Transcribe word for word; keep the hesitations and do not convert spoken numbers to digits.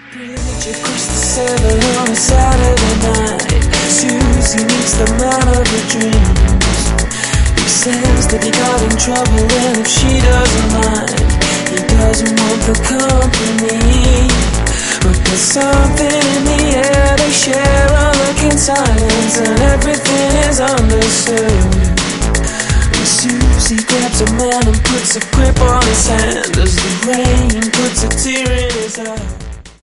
Bridge across the seven on a Saturday night. Susie meets the man of her dreams. He says that he got in trouble, and if she doesn't mind, he doesn't want the company. But there's something in the air, they share a look in silence, and everything is understood. And Susie grabs a man and puts a grip on his hand as the rain puts a tear in